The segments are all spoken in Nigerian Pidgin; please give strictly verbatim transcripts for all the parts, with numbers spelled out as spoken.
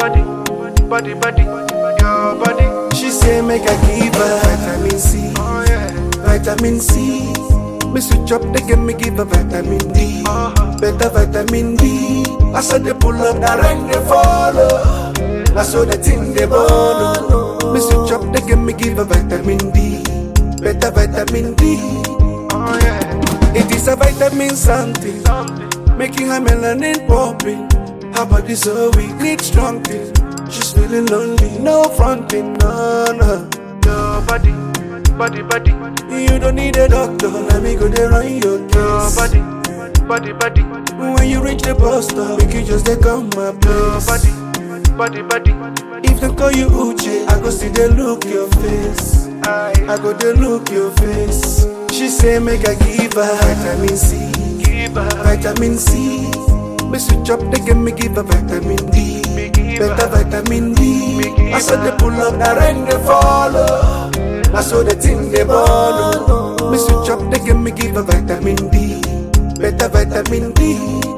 body, body, body, your body. She say make I give her vitamin C, Oh yeah. vitamin C. Me switch up, they give me give her vitamin D, Uh-huh. better vitamin D. I saw they pull up, the rain they follow. I saw the thing they borrow. Me switch up, they give me give her vitamin D, better vitamin D. Oh yeah. It is a vitamin something, Something. making her melanin popping. Her body so weak, need strong thing. She's feeling lonely, no fronting, no, no. Your body, body, body, You don't need a doctor, let me go there run your your case. body, body, body, When you reach the bus stop, make you just take on my your place. body, body, body. If they call you Uche, I go see they look your face. I I go they look your face. She say make I give her vitamin C, give her, vitamin C. Me switch up, they give me give her vitamin D, me give better her, vitamin D. Me give I saw her. they pull up, the rain they follow. I saw the thing they borrow. Me switch up, they give me give her vitamin D, better vitamin D.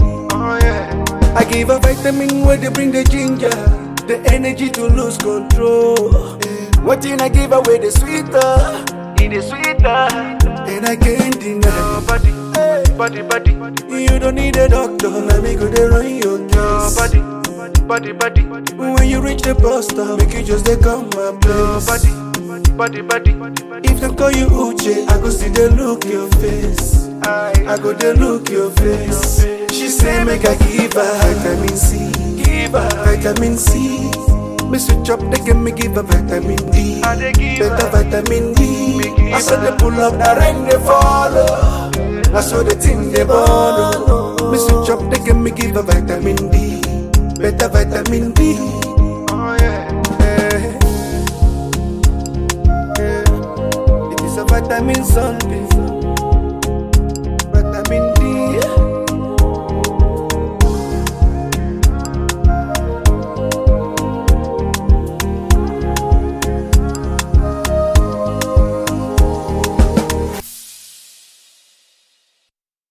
oh yeah. I give her vitamin where they bring the ginger, the energy to lose control. What thing I give away the sweeter, It is sweeter. and I can't Your deny. body, body, body, You don't need a doctor, let me go there run your your case. body, body, body, When you reach the bus stop, make you just take on my your place. body, body, body. If they call you Uche, I go see they look your face. I I go they look your face. She say make I give her vitamin C, give her, vitamin C. Me switch up, they give me give her vitamin D, I dey give better her, vitamin D. I saw they pull up, the rain they follow. I saw the thing they borrow. Me switch up, they give me give her vitamin D, better vitamin D. oh yeah. Eh, eh. It is a vitamin something.